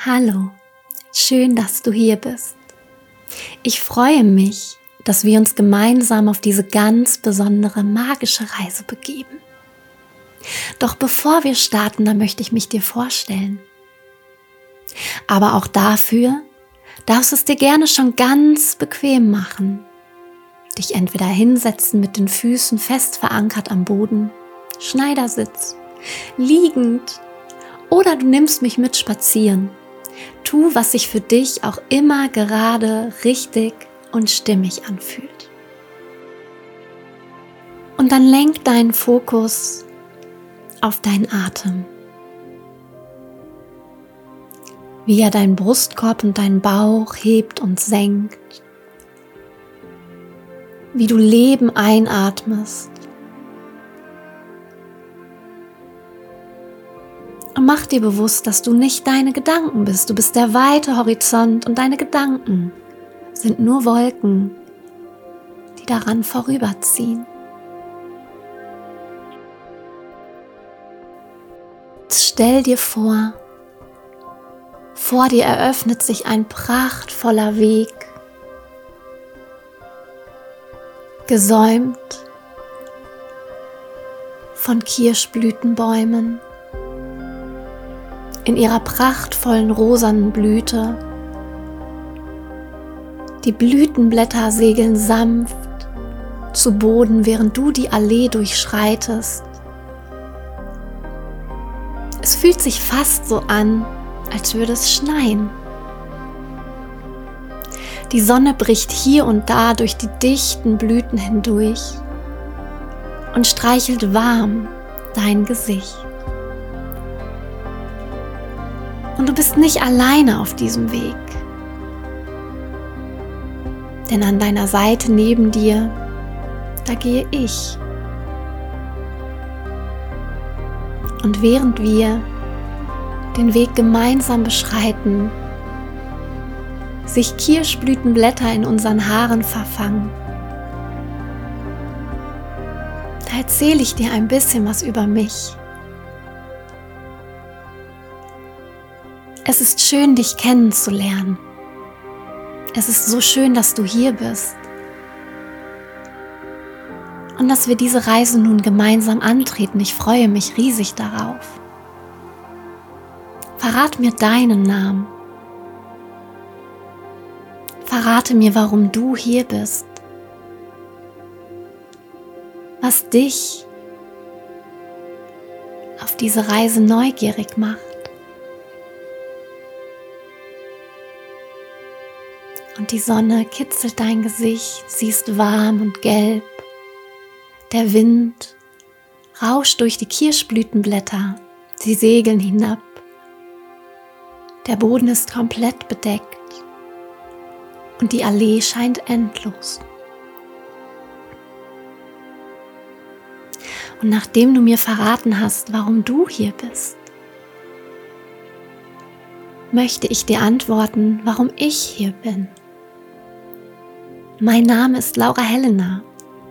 Hallo, schön, dass du hier bist. Ich freue mich, dass wir uns gemeinsam auf diese ganz besondere magische Reise begeben. Doch bevor wir starten, da möchte ich mich dir vorstellen. Aber auch dafür darfst du es dir gerne schon ganz bequem machen. Dich entweder hinsetzen mit den Füßen fest verankert am Boden, Schneidersitz, liegend oder du nimmst mich mit spazieren. Tu, was sich für dich auch immer gerade richtig und stimmig anfühlt. Und dann lenk deinen Fokus auf deinen Atem. Wie er deinen Brustkorb und deinen Bauch hebt und senkt. Wie du Leben einatmest. Und mach dir bewusst, dass du nicht deine Gedanken bist. Du bist der weite Horizont und deine Gedanken sind nur Wolken, die daran vorüberziehen. Jetzt stell dir vor dir eröffnet sich ein prachtvoller Weg, gesäumt von Kirschblütenbäumen. In ihrer prachtvollen rosanen Blüte. Die Blütenblätter segeln sanft zu Boden, während du die Allee durchschreitest. Es fühlt sich fast so an, als würde es schneien. Die Sonne bricht hier und da durch die dichten Blüten hindurch und streichelt warm dein Gesicht. Und du bist nicht alleine auf diesem Weg. Denn an deiner Seite neben dir, da gehe ich. Und während wir den Weg gemeinsam beschreiten, sich Kirschblütenblätter in unseren Haaren verfangen, da erzähle ich dir ein bisschen was über mich. Es ist schön, dich kennenzulernen. Es ist so schön, dass du hier bist. Und dass wir diese Reise nun gemeinsam antreten. Ich freue mich riesig darauf. Verrat mir deinen Namen. Verrate mir, warum du hier bist. Was dich auf diese Reise neugierig macht. Und die Sonne kitzelt dein Gesicht, sie ist warm und gelb. Der Wind rauscht durch die Kirschblütenblätter, sie segeln hinab. Der Boden ist komplett bedeckt und die Allee scheint endlos. Und nachdem du mir verraten hast, warum du hier bist, möchte ich dir antworten, warum ich hier bin. Mein Name ist Laura Helena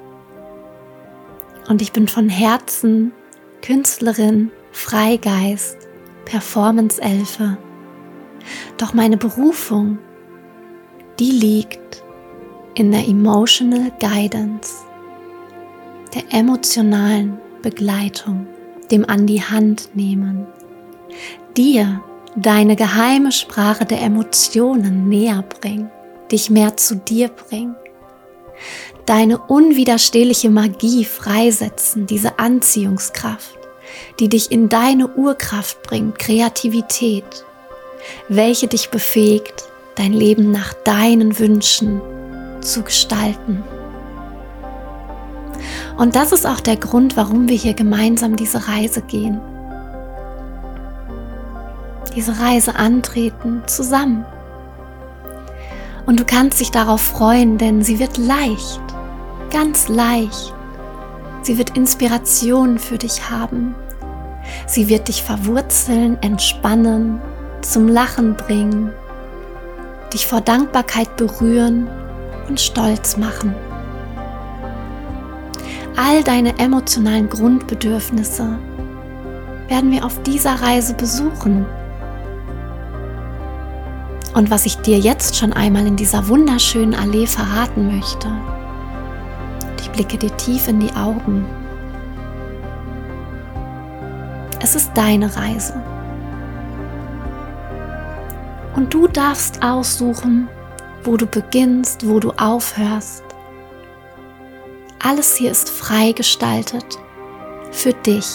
und ich bin von Herzen Künstlerin, Freigeist, Performance-Elfe. Doch meine Berufung, die liegt in der Emotional Guidance, der emotionalen Begleitung, dem an die Hand nehmen, dir deine geheime Sprache der Emotionen näher bringen. Dich mehr zu dir bringen, deine unwiderstehliche Magie freisetzen, diese Anziehungskraft, die dich in deine Urkraft bringt, Kreativität, welche dich befähigt, dein Leben nach deinen Wünschen zu gestalten. Und das ist auch der Grund, warum wir hier gemeinsam diese Reise gehen. Diese Reise antreten zusammen. Und du kannst dich darauf freuen, denn sie wird leicht, ganz leicht. Sie wird Inspiration für dich haben. Sie wird dich verwurzeln, entspannen, zum Lachen bringen, dich vor Dankbarkeit berühren und stolz machen. All deine emotionalen Grundbedürfnisse werden wir auf dieser Reise besuchen. Und was ich dir jetzt schon einmal in dieser wunderschönen Allee verraten möchte, ich blicke dir tief in die Augen. Es ist deine Reise. Und du darfst aussuchen, wo du beginnst, wo du aufhörst. Alles hier ist frei gestaltet für dich.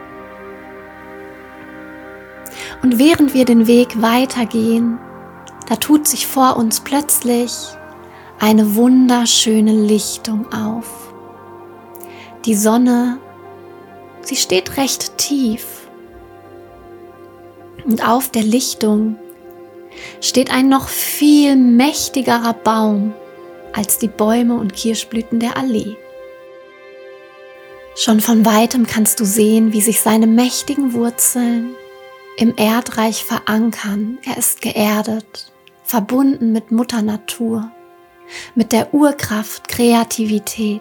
Und während wir den Weg weitergehen, da tut sich vor uns plötzlich eine wunderschöne Lichtung auf. Die Sonne, sie steht recht tief. Und auf der Lichtung steht ein noch viel mächtigerer Baum als die Bäume und Kirschblüten der Allee. Schon von weitem kannst du sehen, wie sich seine mächtigen Wurzeln im Erdreich verankern. Er ist geerdet, verbunden mit Mutter Natur, mit der Urkraft Kreativität.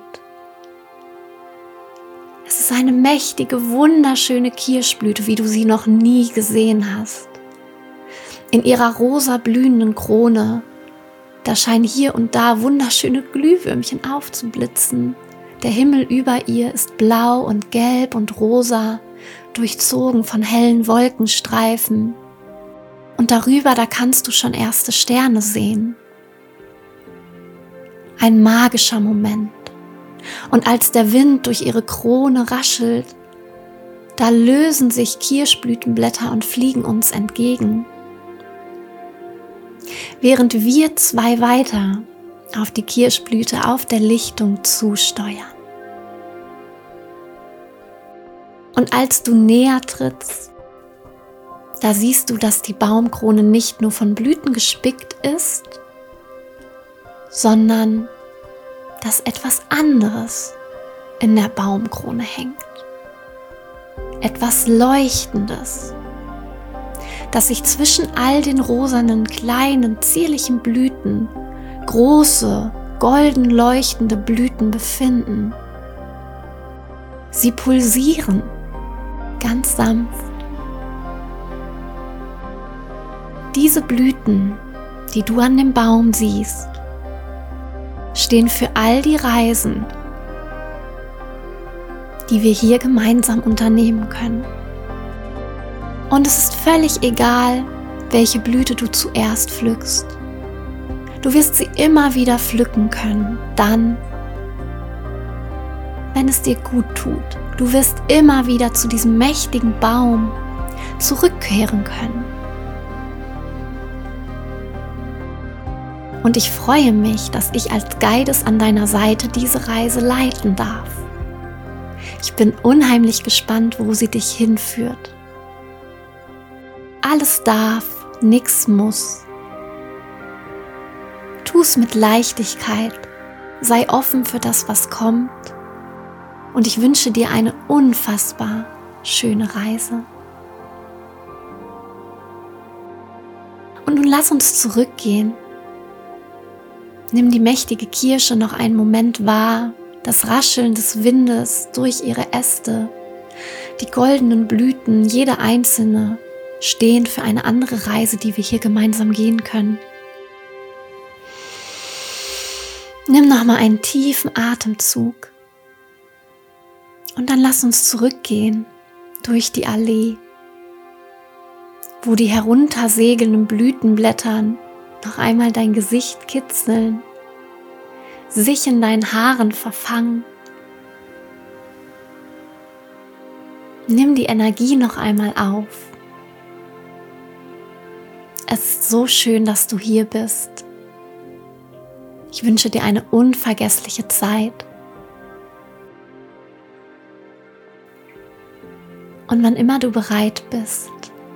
Es ist eine mächtige, wunderschöne Kirschblüte, wie du sie noch nie gesehen hast. In ihrer rosa blühenden Krone, da scheinen hier und da wunderschöne Glühwürmchen aufzublitzen. Der Himmel über ihr ist blau und gelb und rosa, durchzogen von hellen Wolkenstreifen. Und darüber, da kannst du schon erste Sterne sehen. Ein magischer Moment. Und als der Wind durch ihre Krone raschelt, da lösen sich Kirschblütenblätter und fliegen uns entgegen. Während wir zwei weiter auf die Kirschblüte auf der Lichtung zusteuern. Und als du näher trittst, da siehst du, dass die Baumkrone nicht nur von Blüten gespickt ist, sondern dass etwas anderes in der Baumkrone hängt. Etwas Leuchtendes, das sich zwischen all den rosanen, kleinen, zierlichen Blüten, große, golden leuchtende Blüten befinden. Sie pulsieren, ganz sanft. Diese Blüten, die du an dem Baum siehst, stehen für all die Reisen, die wir hier gemeinsam unternehmen können. Und es ist völlig egal, welche Blüte du zuerst pflückst. Du wirst sie immer wieder pflücken können, dann, wenn es dir gut tut. Du wirst immer wieder zu diesem mächtigen Baum zurückkehren können. Und ich freue mich, dass ich als Guides an deiner Seite diese Reise leiten darf. Ich bin unheimlich gespannt, wo sie dich hinführt. Alles darf, nichts muss. Tu es mit Leichtigkeit, sei offen für das, was kommt. Und ich wünsche dir eine unfassbar schöne Reise. Und nun lass uns zurückgehen. Nimm die mächtige Kirsche noch einen Moment wahr, das Rascheln des Windes durch ihre Äste, die goldenen Blüten, jede einzelne, stehen für eine andere Reise, die wir hier gemeinsam gehen können. Nimm nochmal einen tiefen Atemzug und dann lass uns zurückgehen durch die Allee, wo die heruntersegelnden Blütenblättern noch einmal dein Gesicht kitzeln, sich in deinen Haaren verfangen. Nimm die Energie noch einmal auf. Es ist so schön, dass du hier bist. Ich wünsche dir eine unvergessliche Zeit. Und wann immer du bereit bist,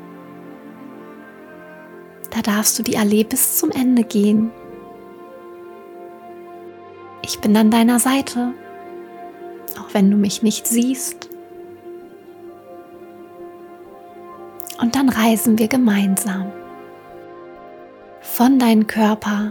da darfst du die Allee bis zum Ende gehen. Ich bin an deiner Seite, auch wenn du mich nicht siehst. Und dann reisen wir gemeinsam von deinem Körper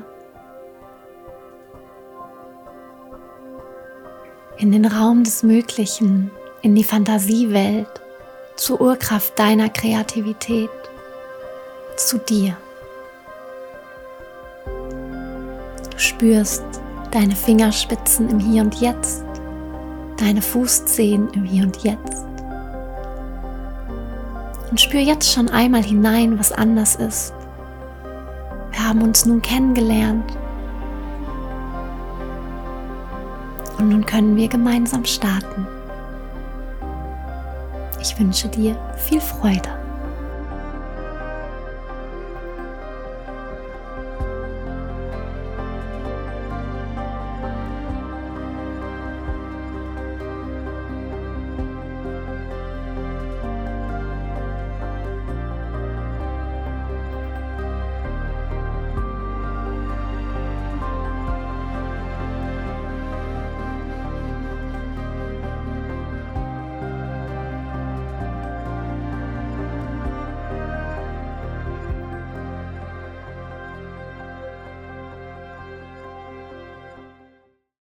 in den Raum des Möglichen, in die Fantasiewelt, zur Urkraft deiner Kreativität, zu dir. Du spürst deine Fingerspitzen im Hier und Jetzt, deine Fußzehen im Hier und Jetzt. Und spür jetzt schon einmal hinein, was anders ist. Wir haben uns nun kennengelernt. Und nun können wir gemeinsam starten. Ich wünsche dir viel Freude.